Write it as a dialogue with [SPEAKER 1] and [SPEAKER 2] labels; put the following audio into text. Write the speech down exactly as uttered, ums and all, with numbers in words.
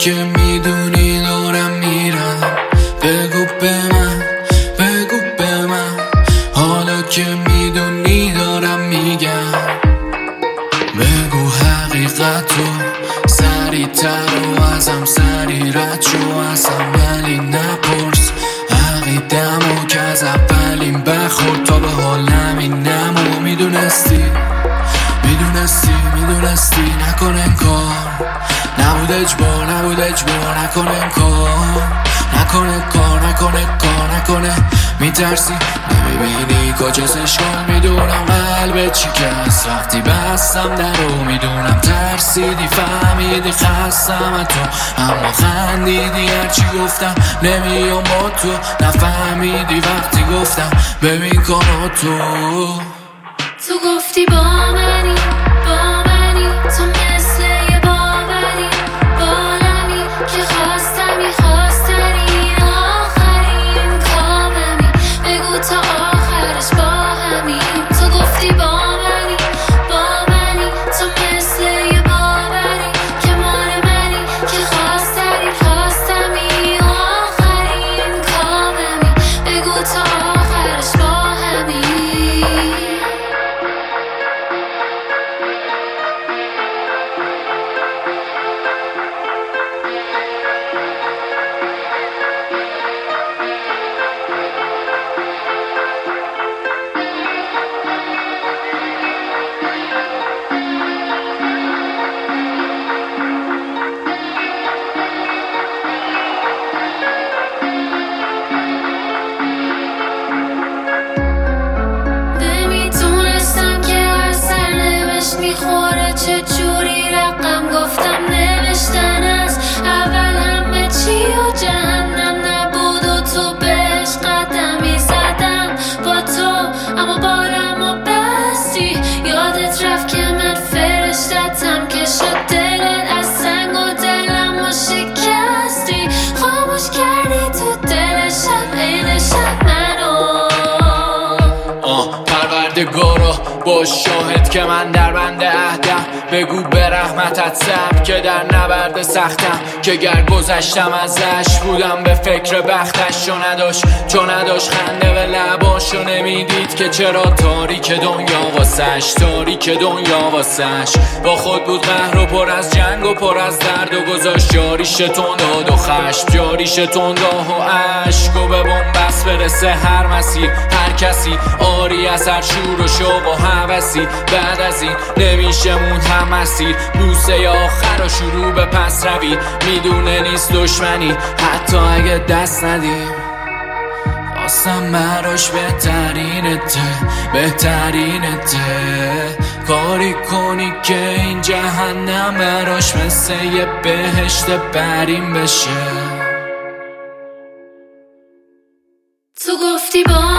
[SPEAKER 1] که میدونی دارم میرم، بگو به من، بگو به من، حالا که میدونی دارم میگم، بگو حقیقتو سریع‌تر و ازم سریع رد شو ازم، ولی نپرس عقیدمو که از اولین بخور تا به حال نمینم و میدونستی میدونستی میدونستی نکن انکار، نبود اجبار نبود اجبار، نکن انکار نکنه کار نکنه کار نکنه، میترسی نمیبینی کجاست اشکال، میدونم قلبت شکست وقتی بستم درو، میدونم ترسیدی فهمیدی خستم تو، اما خندیدی هرچی گفتم نمیام با تو، نفهمیدی وقتی گفتم ببین کارا تو
[SPEAKER 2] تو گفتی با منی با منی، تو مثل یه باوری بالمی که خواستمی خواستنی آخرین کاممی، بگو تا آخرش با همین. تو گفتی با منی با منی، تو مثل یه باوری که مال منی که خواستنی خواستمی آخرین کاممی، بگو تا آخرش با همین. میخوره چه جوری رقم گفتم نوشتن از اول همه چی و جهنم نبود و تو بهش قدمی زدم با تو، اما بالم و بستی، یادت رفت که من فرشتتم که شد دلت از سنگ و دلم و شکستی، خاموش کردی تو دل شب این شب منو.
[SPEAKER 1] آه پروردگارا باش شاهد که من در بند عهدم، بگو به رحمتت صبر که در نبرد سختم، که گر گذشتم ازش بودم به فکر بختش، چون نداشت چون نداشت خنده به لباشو، نمیدید که چرا تاریک دنیا واسش تاریک دنیا واسش، با خود بود قهر و پر از جنگ و پر از درد و گذاشت جاریش تنداد و خشم، جاریش تنداه و عشق و به بنبست برسه هر مسیر هر کسی، آری از هر شور و شوق و هوسی، بعد از این نمیشه مون هم مسیر، بوسه آخر و شروع به پس روی، میدونه نیست دشمنی حتی اگه دست ندیم، خواستم براش بهترینته بهترینته، کاری کنی که این جهنم براش مثل یه بهشت بریم بشه.
[SPEAKER 2] تو گفتی با